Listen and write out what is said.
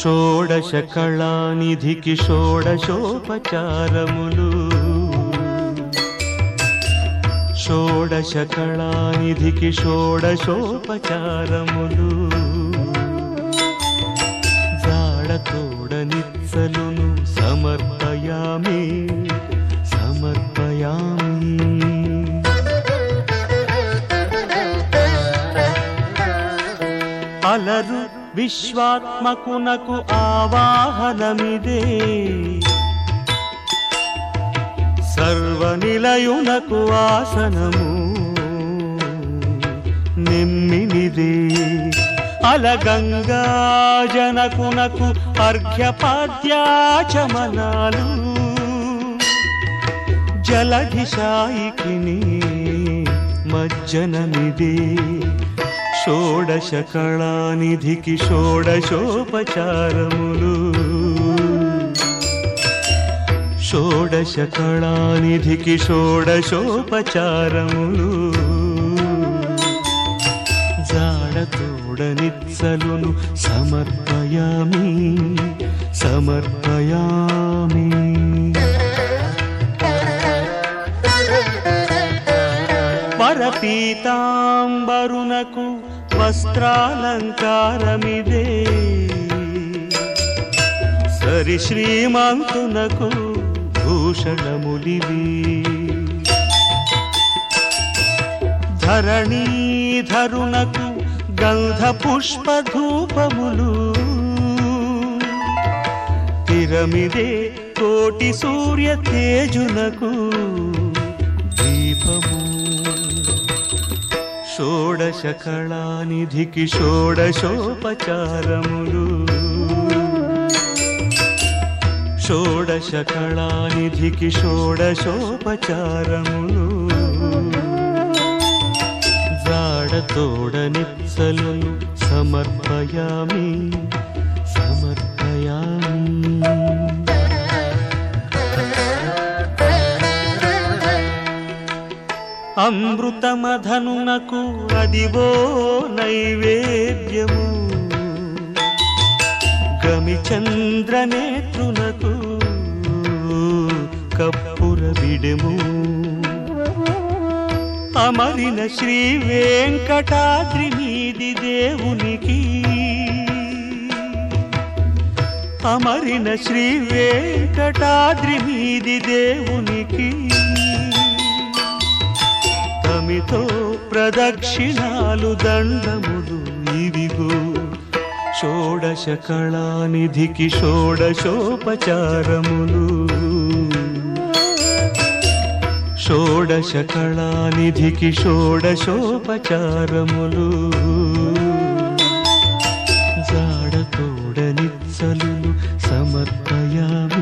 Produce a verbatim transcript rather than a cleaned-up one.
షోడశ కళానిధికి షోడశోపచారములు షోడశ కళానిధికి షోడశోపచారములు జాడతోడనిత్సలును సమర్పయామి సమర్పయామి. అలరు విశ్వాత్మకునకు ఆవాహనమిదే సర్వనిలయునకు ఆసనము నిమ్మినిదే అలగంగా జనకునకు అర్ఘ్యపాద్యాచమనాలు జలధిశాయికిని మజ్జనమిదే షోడశ కళానిధికి షోడశోపచారములు షోడశ కళానిధికి షోడశోపచారములు జాడతోడనిత్సలును సమర్పయామి సమర్పయామి. వరపీతాంబరునకు వస్త్రాలంకారమిదే సరి శ్రీమంతునకు భూషణములివి ధరణీధరునకు గంధ పుష్ప ధూపములు తిరమిదే కోటి సూర్య తేజునకు దీపము షోడశ కళానిధికి షోడశోపచారములు షోడశ కళానిధికి షోడశోపచారములు జాడతోడనిత్సలును సమర్పయామి సమర్పయామి. అమృతమధనునకు అదివో నైవేద్యము గమిచంద్రనేత్రునకు కప్పుర బిడెము అమరిన శ్రీ వెంకటాద్రి మీది దేవునికి అమరిన శ్రీ వెంకటాద్రి మీది దేవునికి తమితో ప్రదక్షిణాలు దండములు ఇవిగో షోడశ కళానిధికి షోడశోపచారములు షోడశ కళానిధికి షోడశోపచారములు జాడతోడనిత్సలును సమర్పయామి